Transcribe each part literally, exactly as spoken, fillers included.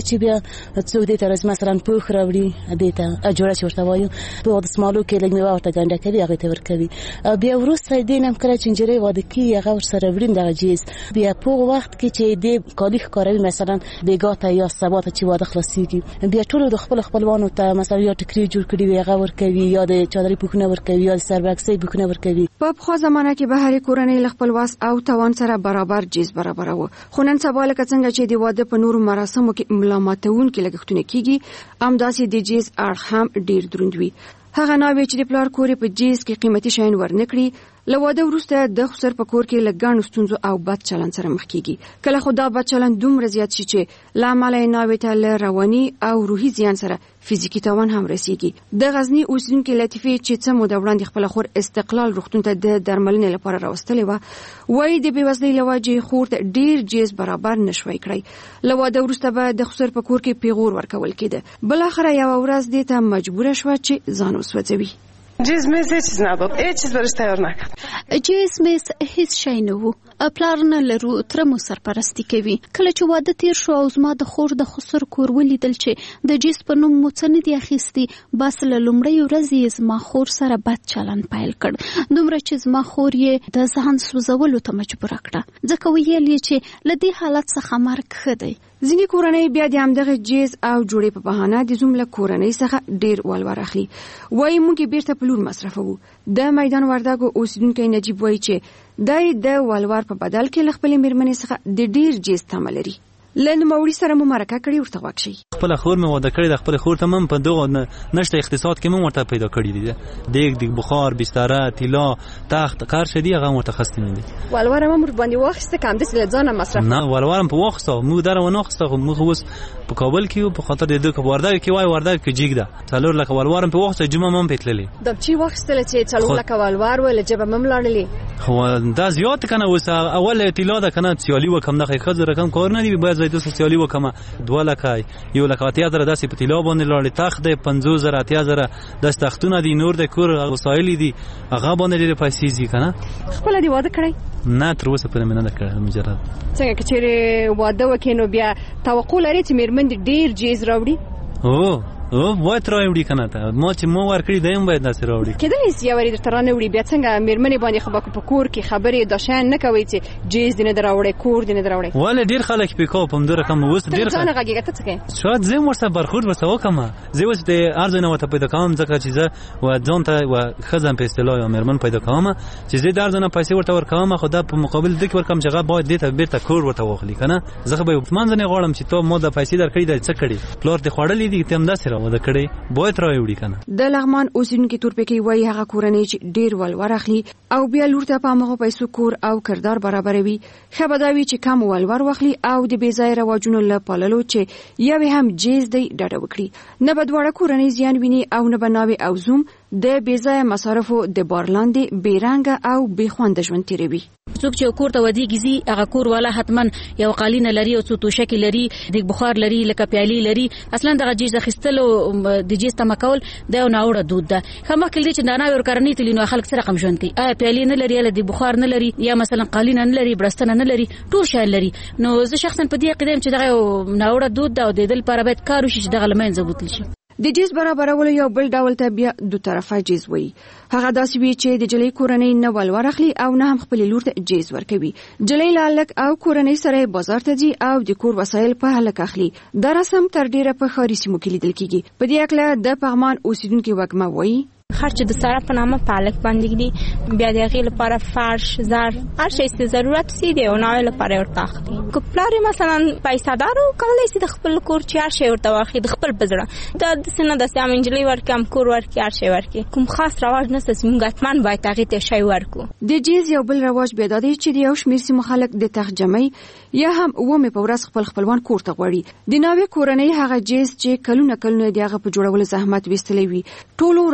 چې بیا څوک دې ته راځي مثلا پوخ راوړي دې ته جوړه چې ورته وایو په د سمالو کې لږ میوه ورته ګنډه کوي هغه ته ورکوي. بیا وروسته دې نم کله چې نجلۍ واده کوي هغه ورسره وړي دغه جیز بیا په وخت کې چې دې کالی ښکاروي مثلا بیګا ته یا سبا ته چې واده خلاصيږي بیا ټول د خپل خپلوانو ته مثلا یا ټکری جوړ کړي وي هغه ورکوي یا د چادرې پوښنه ورکوي یا د سربکسي پوښنه ورکوي. په پخوا زمانه کې به هرې کورنۍ له خپل واس او توان سره برابر جیز برابروه، خو نن سبا لکه څنګه چې د واده په نورو مراسمو کې ملامتونکي لګښتونه کیږي همداسې د جیز اړخ هم ډیر دروند وي. هغه ناوې چې د پلار کور په جیز کې قیمتي شین ورنکړي له واده وروسته د خسر په کور کې لګانو ستونزو او بد چلند سره مخ کیږي. کله خو دا بد چلند دومره زیات شي چې لامل یې ناوې ته له رواني او روحي زیان سره فزیکی تاوان هم رسیږي. د غزنی اوسیدونکو لطیفه چې څه مو د وړاندې خپل خور استقلال روغتون ته د درملنې لپاره راوستلې و وایي د بیوزلۍ لواجې خور ته ډیر جیز برابر نشوي کړی. له واده وروسته به د خسر په کور کې پیغور ورکول کېده. بل اخر یو ورځ دې ته مجبور شو چې ځان وسوځوي. جیز میز هیچ چیز نداد، هیچ چیز برش تیار نکرد. جیز میز هیڅ شی نه وو. پلار نه لرو تر مو سرپرستی کوي. کله چې واده تیر شو او زما د خور د خسر کور ولیدل چې د جیز په نوم مو څه نه دی اخیستي بس له لومړۍ ورځې زما خور سره بد چلند پیل کړ دومره چې زما خور یې د ځان سوځولو ته مجبور کړه ځکه ویل یې چې له دې حالت څخه مرګ ښه دی. ځینې کورنۍ بیا د همدغه جیز او جوړې په بهانه د زوم له کورنۍ څخه ډیر ولور اخلي. وایي موږ یې بیرته په لور مصرفوو. د میدان وردګو اوسیدونکی نجیب وایي چې دای د ولور په بدل کې له خپلې میرمنې څخه د ډیر جیز تمه لري. له نوموړي سره مو مرکه کړې ورته غوږ شي. خپل خور مې واده کړې د خپل خور ته مم په دغه نشته اقتصاد کې مم ورته پیدا کړی دي دیګ دیګ بخار بستره طلا تخت قر شدي هغه متخصص دي. ولور مم باندې واخسته کم د سلزانه مصرف نه ولورم په واخسته مو در ونه واخسته مو اوس په کابل کې په خاطر د دوه وردګ کې وای وردګ کې جګ ده څلور لکه ولورم په واخسته جمعه مم پتللې د چی واخسته چې څلور لکه ولور ول جبه مم لاړلې خو دا زیات کنه اوس اول طلا ده کنه سیالي وکم نه خزر رقم کار نه دی باید د سوسیالي وکما دوه لکه یو لکه اتیا زره داسې په طلا باندې لاړې تخت د پنځوس زره اتیا زره د تختونه دي نور د کور وسایل دي هغه باندې ډېر پیسې زی کنه. خپل دی واده کړی؟ نه تر اوسه پرې نه کړم مجرد. څنګه چې واده وکینو بیا توقع لري چې میرمن ډېر جیز راوړي؟ او او وای تر وړي کنه ته ما چې مو ورکړی دایم باید داسې راوړي. کله چې یو ورې ترانه وړي بیا څنګه میرمنې باندې خو په کور کې خبرې د شان نه کوي چې جیز دې نه دراوړي کور دې نه دراوړي. ول ډیر خلک په کو په مدره کوم اوس ډیر ځان غږیږي ته څه شاید زه مرسته برخورد وسو کوم زه اوس د ارزنه وته پیدا کوم ځکه چې زه و ځان ته و خزم په اصطلاح یا میرمن پیدا کوم چې زه د ارزنه پیسې ورته ورکوم خو دا په مقابل د ورکم چې غا باید دې ته بیرته کور ورته واخلي کنه زه به په منځ نه غواړم چې ته مو د پیسې درکړې د څه کړې پلور ته خوړلې دي ته هم داسې راوده کړې باید راوړي کنه. د لغمان اوسیدونکو تورپکی وایي هغه کورنۍ چې ډیر ولور اخلي او بیا لور ته په هغه پیسو کور او کردار برابروي خبرداوي چې کم ولور واخلي او د بې ځای رواجونو له پاللو چې یو هم جیز دی ډډه وکړي نه بدوړه کورنۍ زیان ویني او نه بناوي او زوم د بې ځای مصارفو د بارلاندې بیرنګ او بې خوند ژوند تیروي. څوک چې کور ته ودیږي زی هغه کور والا حتمن یو قالینه لري او څو توشکې لري د بخار لري لکه پیالي لري اصلا دغه جیز اخیستلو د جیز تمکول دا یو ناوړه دود ده. خمه کله چې دا نه ورکرنی تلینو خلک سره رقم ژوند کوي آیا پیالي نه لري یا د بخار نه لري یا مثلا قالینه نه لري برستنه نه لري ټول شی لري نو زه شخصا په دې قدم چې دغه ناوړه دود ده او د دل لپاره باید کار وشي چې دغه لمن زبوتل شي. د جیز برابرولو یو بل ډول ته بیا دو طرفه جیز وي. هغه داسې وي چې د جلۍ کورنۍ نه ولور اخلي او نه هم خپل لور ته جیز ورکوي. جلۍ لالک او کورنۍ سره بازار ته ځي او د کور وسایل په هلک اخلي. دا رسم تر ډیره په ښاري سیمو کې لیدل کیږي. په دې اړه د پغمان اوسیدونکو وګما وایي خرچ د سره په نامه پالک باندې دي بیا د هغې لپاره فرش ظرف هر شی چې ضرورت سي دی او ناوې لپاره ورته اخلي. که پلار مثلا پیسه‌دار و کولی سي د خپل کور چې هر شی ورته واخلي د خپل په زړه دا داسې نه داسې هم نجلۍ ورکړي هم کور ورکړي هر شی ورکړي کوم خاص رواج نشته چې موږ حتما باید هغې ته شی ورکړو. د جیز یو بل رواج بیا دا دی چې د یو شمېر سیمو خلک د تخت جمعۍ یا هم اومې په ورځ خپل خپلوان کور ته غواړي. د ناوې کورنۍ هغه جیز چې کلونه کلونه د هغه په جوړولو زحمت ویستلی وي ټولو راغلو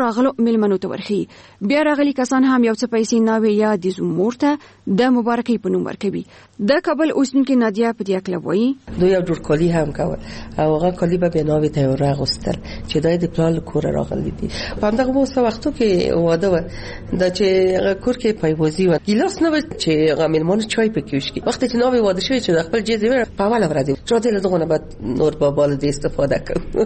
ملمنو ته ورخي. بیا راغلي کسان هم یو څه پیسې ناوې یا د زمور ته د مبارکۍ په نوم ورکوي. د کابل اوسیدونکې نادیا په دې اړه وایي دوی یو ډول کالی هم کول او هغه کالی به بیا ناوې ته راغوستل چې دای د پلان کور راغلي دي. په همدغه وسه وختو کې واده و دا چې هغه کور کې پایوازي و ګیلاس نه و چې هغه ملمون چای پکې وشي. وخت چې ناوې واده شوی چې د خپل جیز په اوله ورځ چې دې له دغه بعد نور په بال دې استفاده کوي.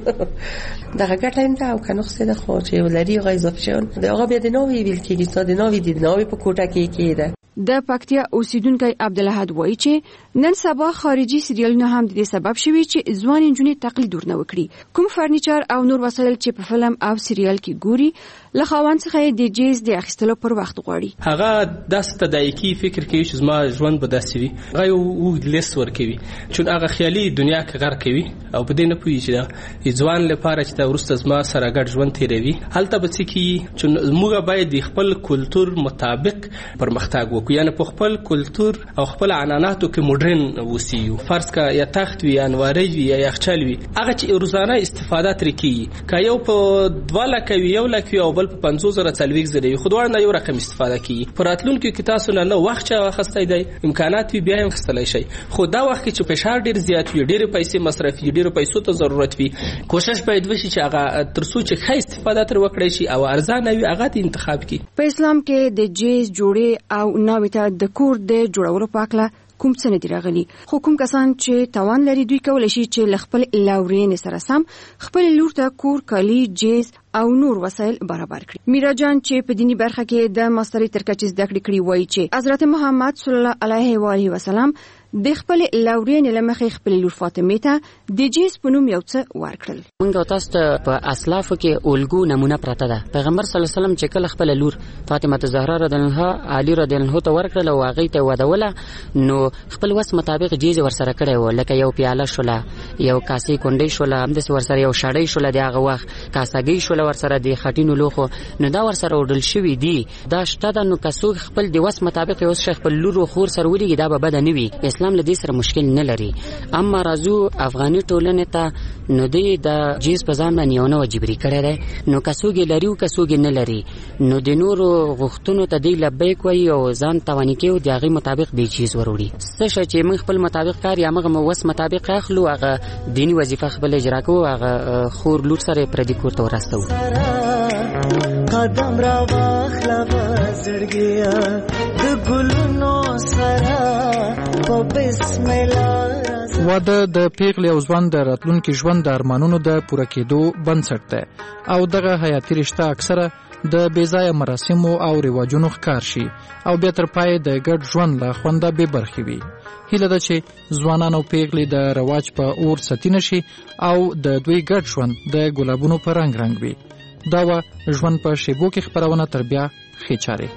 دغه ګټلین دا او کنه خو د خو چې ولري غي اضافه شون دا هغه بیا د ناوې ویل کېږي چې د ناوې د ناوې په کوټه کې کېده. د پکتیا اوسیدونکو عبدالحد وایي چې نن سبا خارجي سریالونه هم د دې سبب شوي چې ځوان نجونې تقلید ورنه وکړي. کوم فرنیچر او نور وسایل چې په فلم او سریال کې ګوري له خاوند څخه د جیز د اخیستلو پر وخت غواړي. هغه داسې تدایکی فکر کوي چې زما ژوند به داسې وي. هغه یو لیست ورکوي چې هغه خیالي دنیا کې غر کوي او په دې نه پوهیږي چې ځوان لپاره چې دا ورسته زما سره ګډ ژوند تیروي هلته به څه کیږي چې موږ باید د خپل کلتور مطابق پرمختګ وکړو، یعنی په خپل کلتور او خپل عنعناتو کې مدرن وسیو. فرض کا یا تخت وی انواري وی یا یخچال وی هغه چې روزانه استفاده ترې کیږي که یو په دوه لکه وی یو لکه او بل په پنځوس زره څلوېښت زره وي خو دواړه نه یو رقم استفاده کیږي. په راتلونکي کې تاسو نه وخت چې واخستی دی امکانات وی بیا هم خستلای شي، خو دا وخت کې چې فشار ډیر زیات وي ډیر پیسې مصرف وي ډیر پیسو ته ضرورت وي کوشش باید وشي چې هغه ترڅو چې ښه استفاده تر وکړي شي او ارزانه وي هغه ته انتخاب کړي. په اسلام کې د جیز جوړې او ناوې ته د کور د جوړولو په اړه کوم څه نه دی راغلي، خو کوم کسان چې توان لري دوی کولی شي چې له خپل لاورین سره سم خپل لور ته کور کالی جیز او نور وسایل برابر کړي. میرا جان چې په دینی برخه کې د ماستری تر کچې زده کړې کړې وایي چې حضرت محمد صلی الله علیه و آله وسلم د خپل لاورین لمخې خپل لور فاطمه ته د جیز په نوم یو څه ورکړل. موږ تاسو ته په اسلافو کې اولګو نمونه پراته ده. پیغمبر صلی الله علیه وسلم چې کله خپل لور فاطمه زهرا رضی الله عنها علی رضی الله عنه ته ورکړل او هغه ته ودوله نو خپل وس مطابق جیز ورسره کړی و، لکه یو پیاله شوله یو کاسې کونډې شوله همداسې ورسره یو شړۍ شوله د هغه وخت کاسګۍ شوله ورسره د خټینو لوښو نو دا ورسره وډل شوي دي. دا شته ده نو که څوک خپل د وس مطابق یو څه خپل لور او خور سره ولېږي دا به بده نه وي. اسلام له دې سره مشکل نه لري. اما راځو افغاني ټولنې ته نو دی د جیز په ځان باندې یو نوع جبري کړی دی نو که څوک یې لري او که څوک یې نه لري نو د نورو غوښتنو ته دی لبیک وایي او ځان تواني کوي او د هغې مطابق دی جیز وروړي. څه شی چې موږ خپل مطابق کار یا موږ وس مطابق اخلو هغه دیني وظیفه خپل اجرا کوو هغه خور لور سره پردي کور ته ورستو. قدم را واخلا وزړګیا د ګلونو سره په بسم الله. واده د پیغلې او ځوان د راتلونکي ژوند د ارمانونو د پوره کېدو بنسټ دی او دغه حیاتي رشته اکثره د بېځایه مراسمو او رواجونو ښکار شي او بیا تر پای د ګډ ژوند له خونده بې برخې وي. هیله ده چې ځوانان او پیغلې د رواج په اور ستی نشي او د دوی ګډ ژوند د ګلابونو په رنګ رنګ وي. دا و ژوند په شیبو کې خپرونه تر بیا ښې چارې.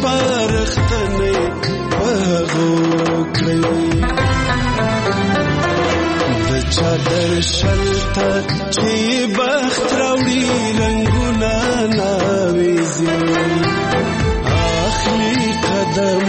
سپارښتنې په هغو کړی د چادر شلته چې بخت راوړي رنګونه ناویزي اخلي قدم